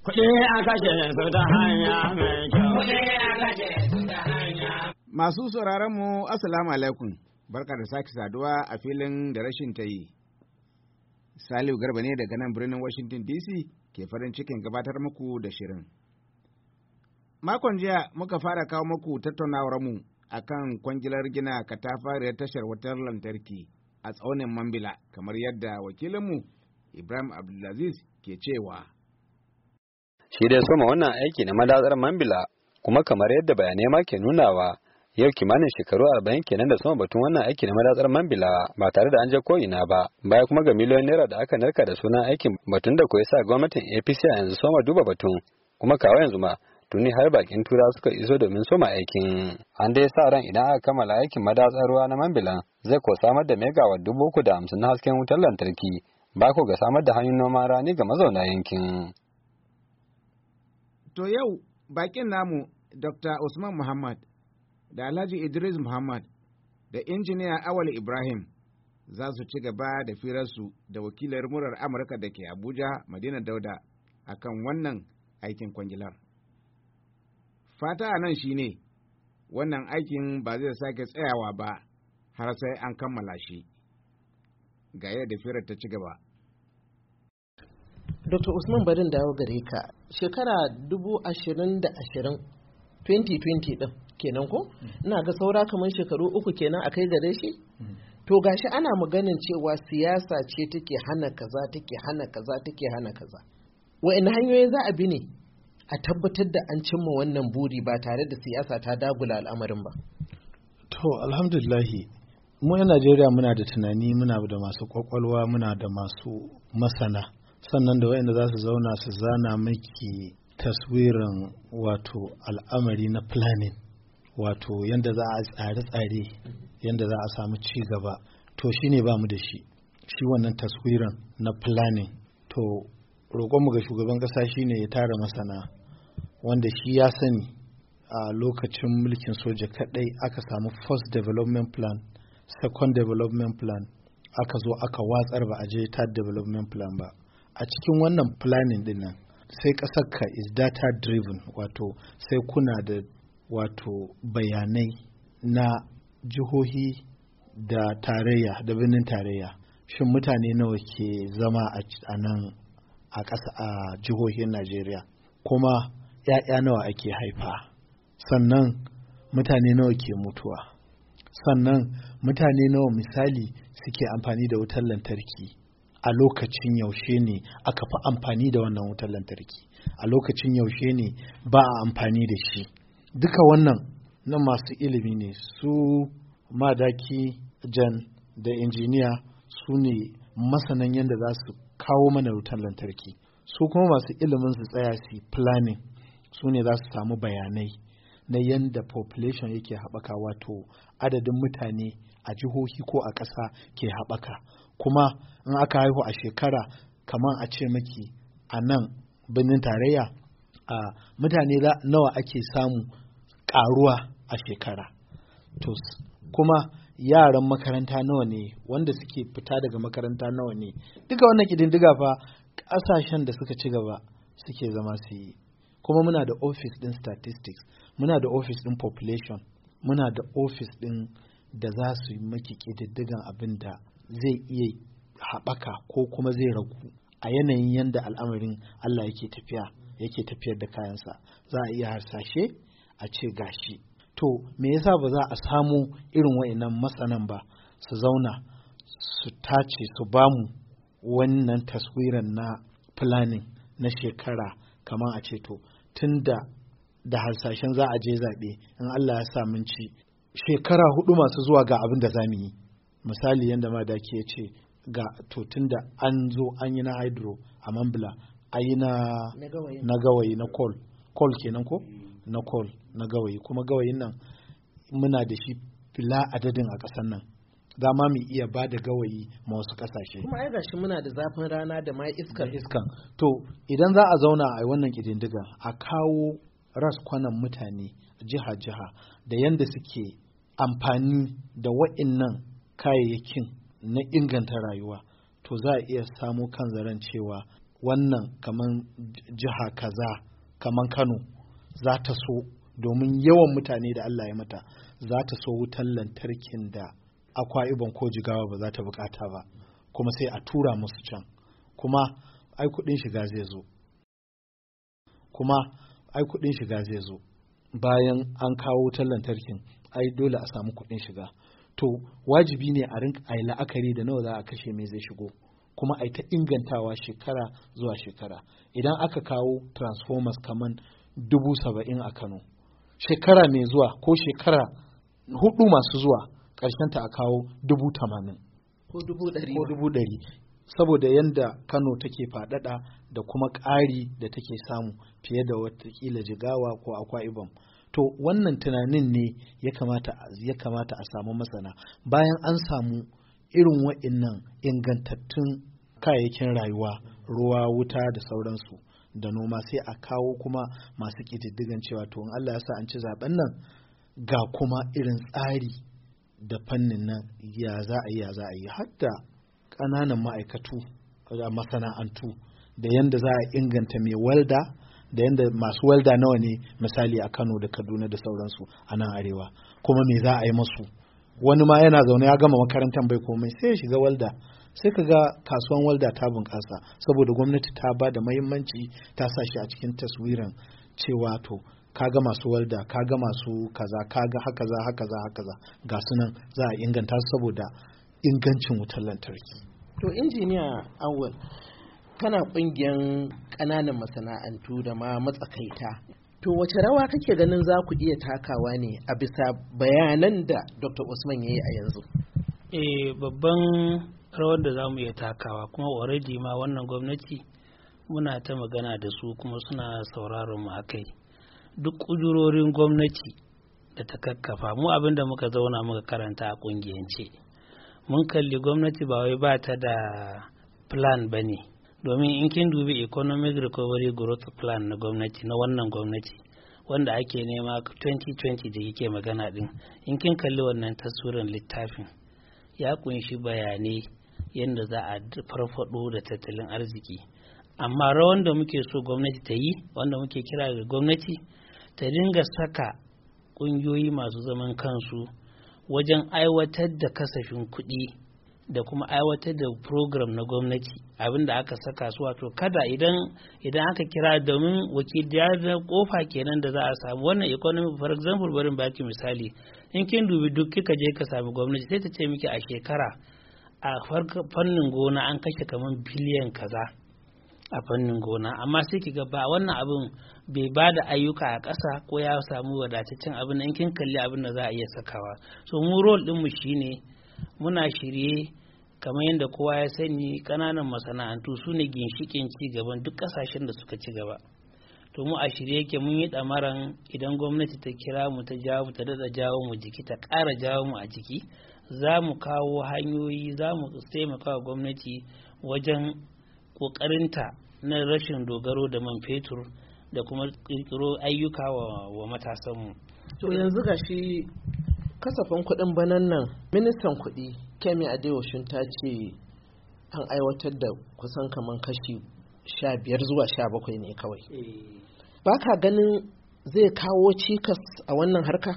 Kuɗi a kashe su ta hanya mai kyau. Kuɗi a kashe su ta hanya. Masu sauraron mu Assalamu alaikum. Barka da sake saduwa a filin da rashin ta yi. Salihu Garba ne daga nan birnin Washington DC ke farin cikin gabatar muku da shirin. Makon jiya muka fara kawo muku tattaunawar mu akan kwangilar gina katafariyar tashar wutar lantarki a tsaunin Mambila, kamar yadda wakilinmu Ibrahim Abdulaziz ke cewa. Shi dai soma wannan aiki na madatsar Mambila, kuma kamar yadda bayanai ma ke nunawa, yau kimanin shekaru 40 kenan da soma batun wannan aiki na madatsar Mambila ba tare da an je ko'ina ba, baya kuma ga miliyoyin naira da aka narka da sunan aikin, batun da koyi sa gwamnatin APC a yanzu soma duba batun, kuma kawo yanzu ma tuni har bakin tura suka iso domin soma aikin. An dai sa ran idan aka kammala aikin madatsar ruwa na Mambilan zai ko samar da megawatt 350 na hasken wutar lantarki, ba ko ga samar da hanyoyin noman rani ga mazauna yankin. To yau bakin namu Dr. Usman Muhammad da Alhaji Idris Muhammad da injiniya Awal Ibrahim za su ci gaba da firarsu da wakilar murar Amurka da ke Abuja, Madina Dauda, akan wannan aikin kwangilar. Fata a nan shi ne, wannan aikin ba zai sake tsayawa ba har sai an kammala shi. Ga yadda firar ta ci gaba. Dr. Usman barin dawo gare ka, shekara 2020 din kenan ko? Ina ga saura kamar shekaru 3 kenan a kai gare shi? To gashi ana maganin cewa siyasa ce take hana kaza take hana kaza take hana kaza. Wa'in hanyoyi za a bi ne a tabbatar da an cimma wannan buri ba tare da siyasa ta dagula al'amarin ba? To alhamdulillahi, mu 'yan Najeriya muna da tunani, muna da masu kwakwalwa, muna da masu masana. Sannan da wayanda za su zauna su zana maki taswirin wato al'amari na planning, wato yanda za a tsare-tsare, yanda za a samu ci gaba. To shine ba mu da shi wannan taswirin na planning. To roƙonmu ga shugaban ƙasa shine ya tara masana wanda shi ya sani a lokacin mulkin soja kaɗai aka samu first development plan, second development plan, aka zo aka watsar ba a je third development plan ba. A cikin wannan planning din nan sai ƙasarka is data driven, wato sai kuna da wato bayanai na jihohi da tarayya da birnin tarayya. Shin mutane nawa ke zama a nan a ƙasa a jihohin Najeriya, kuma 'ya'ya nawa ake haifa, sannan mutane nawa ke mutuwa, sannan mutane nawa misali suke amfani da wutar lantarki, a lokacin yaushe ne aka fi amfani da wannan wutar lantarki, a lokacin yaushe ne ba a amfani da shi. Duka wannan na masu ilimi ne, su madaki jan da injiniya su ne masanan yadda za su kawo mana wutar lantarki. Su kuma masu ilimin su tsaya su planning, su ne za su samu bayanai na yadda population yake haɓaka, wato adadin mutane a jihohi ko a ƙasa ke haɓaka. Kuma in aka haihu a shekara, kamar a ce maki a nan birnin tarayya, a mutane nawa ake samu ƙaruwa a shekara. To kuma yaran makaranta nawa ne, wanda suke fita daga makaranta nawa ne. Duka wannan ƙididdiga fa ƙasashen da suka ci gaba suke zama su yi. Kuma muna da office ɗin statistics, muna da office ɗin population, muna da office ɗin da za su yi maki ƙididdigan abin da zai iya haɓaka ko kuma zai ragu a yanayin yadda al'amarin Allah yake tafiyar da kayansa. Za a iya harsashe a ce gashi. To me yasa ba za a samu irin wa'annan masanan ba su zauna su tace su bamu wannan taswiran na planning na shekara, kamar a ce to tun da harsashen za a je zaɓe, in Allah ya sa mun ci shekara 4 masu zuwa ga abin da za mu yi. Misali yadda madaki ya ce ga to tun da an zo an yi na hydro a Mambila, a yi na gawayi na coal kenan ko? Na coal na gawayi, kuma gawayin nan muna da shi fila adadin a ƙasar nan, za ma mu iya ba da gawayi ma wasu ƙasashe. Kuma ai gashi muna da zafin rana da ma iskan. To idan za a zauna a wannan ƙididdiga, a kawo raskwanan mutane jiha-jiha da yanda suke amfani da wa'innan kayayyakin na inganta rayuwa, to za a iya samo kan zaren cewa wannan kaman jiha kaza kaman Kano za ta so, domin yawan mutane da Allah ya mata, za ta so wutan lantarkin da Akwa Ibom ko Jigawa ba za ta bukata ba, kuma sai a tura musu can, kuma ai kuɗin shiga zai zo bayan an kawo wutar lantarkin, ai dole a samu kuɗin shiga. To wajibi ne a rinka ai la'akari da nawa za a kashe me zai shigo, kuma ai ta ingantawa shekara zuwa shekara. Idan aka kawo transformers kaman 70,000 a Kano, shekara mai zuwa ko shekara 4 masu zuwa ta a kawo 80,000 ko 100,000, saboda yanda Kano take faɗaɗa da kuma ƙari da take samu fiye da watakila Jigawa ko Akwa Ibom. To wannan tunanin ne ya kamata a samu masana, bayan an samu irin wa'innan ingantattun kayayyakin rayuwa, ruwa, wuta da sauransu da noma, sai a kawo kuma masu ƙididdigan cewa to in Allah ya sa an ci zaben nan ga kuma irin tsari da fannin nan ya za a yi hatta ƙananan ma'aikatu da masana'antu da yanda za a inganta mai walda, da yanda masu walda nawa ne misali a Kano da Kaduna da sauransu a nan arewa, kuma me za a yi masu. Wani ma yana zaune ya gama makarantar bai komai sai ya shiga walda, sai ka ga kasuwan walda ta bunƙasa saboda gwamnati ta ba da mahimmanci, ta sa shi a cikin taswiran cewa to kaga masu walda, kaga masu kaza, kaga hakaza ga sunan za a inganta su saboda ingancin wutar lantarki. To injiniya Awal, kana ƙungiyar ƙananan masana'antu da ma matsakaita, to wace rawa kake ganin za ku iya takawa ne a bisa bayanan da Dr. Usman ya yi a yanzu? Babban rawar da za mu iya takawa, kuma already ma wannan gwamnati muna ta magana da su kuma suna sauraron mu akai. Duk ƙudurorin gwamnati da ta kakkafa, mu abin da muka zauna muka karanta a ƙungiyance, mun kalli gwamnati ba wai ba ta da plan ba ne, domin in kin dubi economic recovery growth plan na gwamnati, na wannan gwamnati wanda ake nema 2020 da yake magana din, in kin kalli wannan taswirin littafin ya kunshi bayanai yadda za a farfado da tattalin arziki. Amma rawan da muke so gwamnati ta yi, wanda muke kira ga gwamnati ta dinga saka ƙungiyoyi masu zaman kansu wajen aiwatar da kasafin kuɗi da kuma aiwatar da program na gwamnati, abinda aka saka su, wato kada idan aka kira, domin wakiliyar da kofa kenan da za a samu wannan economy. For example, barin baki misali, in kin dubi duk kika je ka sami gwamnati sai ta ce miki a shekara a fannin gona an kashe kamar biliyan kaza a fannin gona, amma sai kiga ba wannan abin bai ba da ayyuka a ƙasa ko ya samu wadataccen abin. In kin kalli abin da za a iya sakawa, so mu role ɗinmu shine muna shirye, kamar yadda kowa ya sani ƙananan masana'antu su ne ginshiƙin ci gaban duk ƙasashen da suka ci gaba. To mu a shirye yake, mun yi ɗamaran idan gwamnati ta kira mu ta daɗa jawo mu jiki, ta ƙara jawo mu a jiki, za mu kawo hanyoyi, za mu taimaka wa gwamnati wajen ƙoƙarinta na rashin dogaro da man fetur da kuma ƙirƙiro ayyuka wa matasanmu. To yanzu gashi kasafin kuɗin banan nan, ministan kuɗi Kemi Adeosun ta ce an aiwatar da kusan kaman kashi 15 zuwa 17 ne kawai. Ba ka ganin zai kawo cikas a wannan harka?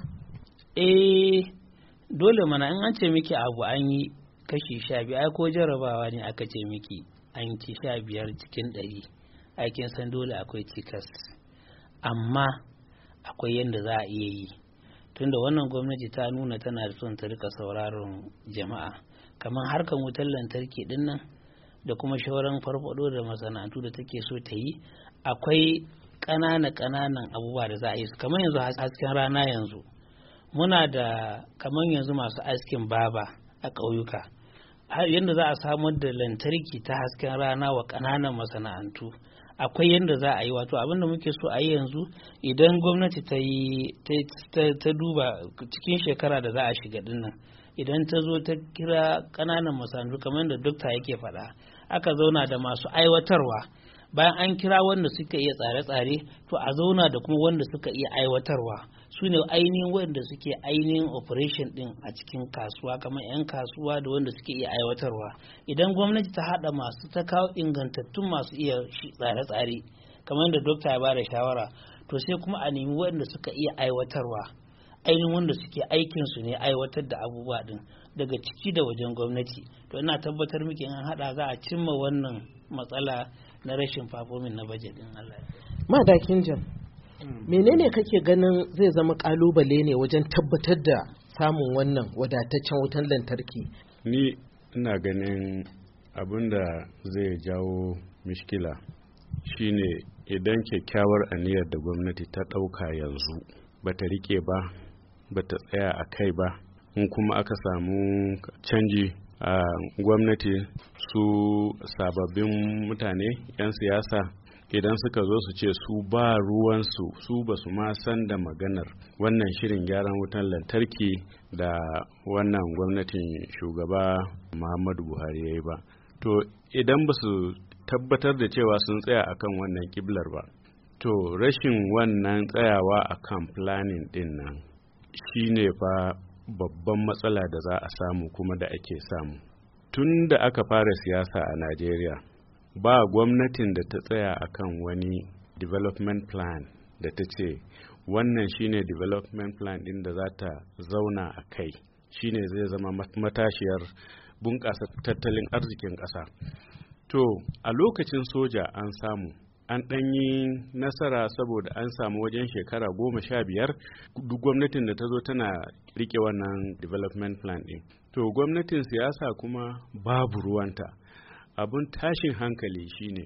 Dole mana, in an ce miki abu an yi kashi 15, ai ko jarabawa ne aka ce miki an ci 15 cikin 100, aikin san dole akwai cikas, amma akwai yadda za a iya yi. Tunda wannan gwamnati ta nuna tana da son ta rika sauraron jama'a, kamar harkar wutar lantarki din nan da kuma shauran farfado da masana'antu da take so ta yi, akwai ƙananan abubuwa da za a yi su. Kamar yanzu hasken rana, yanzu muna da kamar yanzu masu askin baba a ƙauyuka, har yadda za a samar da lantarki ta hasken rana wa ƙananan masana'antu, akwai yadda za a yi. Wato abinda muke so a yi yanzu, idan gwamnati ta duba cikin shekara da za a shiga dinnan, idan ta zo ta kira ƙananan masana'antu kamar da dokta yake faɗa, aka zauna da masu aiwatarwa, bayan an kira wanda suka iya tsare-tsare to a zauna da kuma wanda suka iya aiwatarwa, su ne ainihin wanda suke ainihin operation din a cikin kasuwa, kamar 'yan kasuwa da wanda suke iya aiwatarwa. Idan gwamnati ta haɗa masu ta kawo ingantattun masu iya tsare-tsare kamar da dokta ya bada shawara, to sai kuma a nemi wanda suka iya aiwatarwa, ainihin wanda suke aikin su ne aiwatar da abubuwa din daga ciki da wajen gwamnati. To ina tabbatar miki in an haɗa za a cimma wannan matsala na rashin fafomin na bajet din Allah. Madakin Jan, menene kake ganin zai zama kalubale ne wajen tabbatar da samun wannan wadataccen wutan lantarki? Ni ina ganin abin da zai jawo mishkila shine idan kyakkyawar aniyar da gwamnati ta ɗauka yanzu bata rike ba, bata tsaya a kai ba, in kuma aka samu canji a gwamnati, su sababbin mutane 'yan siyasa idan suka zo su ce su ba ruwansu, su ba su ma san da maganar wannan shirin gyaran wutan lantarki da wannan gwamnatin shugaba Muhammadu Buhari ya yi ba, to idan ba su tabbatar da cewa sun tsaya akan wannan kiblar ba, to rashin wannan tsayawa akan planning din nan shine fa babban matsala da za a samu kuma da ake samu. Tun da aka fara siyasa a Najeriya, ba gwamnatin da ta tsaya akan wani development plan da ta ce wannan shine development plan din da za ta zauna a kai, shine zai zama matashiyar bunƙasa tattalin arzikin ƙasa. To a lokacin soja an samu, an ɗanyi nasara saboda an samu wajen shekara 15 duk gwamnatin da ta zo tana rike wannan development plan ɗin. To gwamnatin siyasa kuma babu ruwanta. Abin tashin hankali shine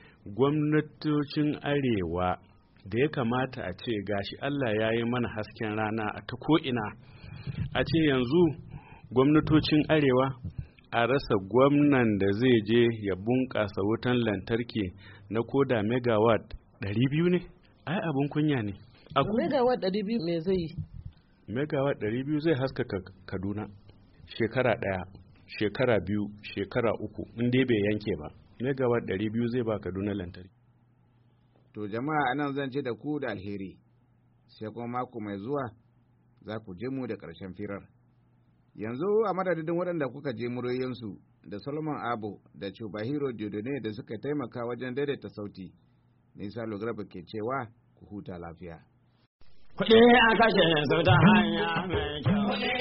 gwamnatocin arewa da ya kamata a ce gashi Allah ya yi mana hasken rana a ta ko'ina, a ce yanzu gwamnatocin arewa a rasa gwamnan da zai je ya bunƙasa wutan lantarki na koda megawatt 200 ne? Ai abin kunya ne. Megawatt 200 me zai yi? Megawatt 200 zai haskaka Kaduna shekara 1, shekara 2, shekara 3 in dai bai yanke ba. Megawatt 200 zai ba Kaduna lantarki. To jama'a anan zan ce da ku da alheri, sai kuma mako mai zuwa za ku je mu da ƙarshen firar. Yanzu a madadin waɗanda kuka je muryoyinsu da Solomon Abo da Chubahiro Diodone da suka taimaka wajen daidaita sauti, Nisa Lograba ke cewa ku huta lafiya. Kuɗi a kashe su ta hanya mai kyau.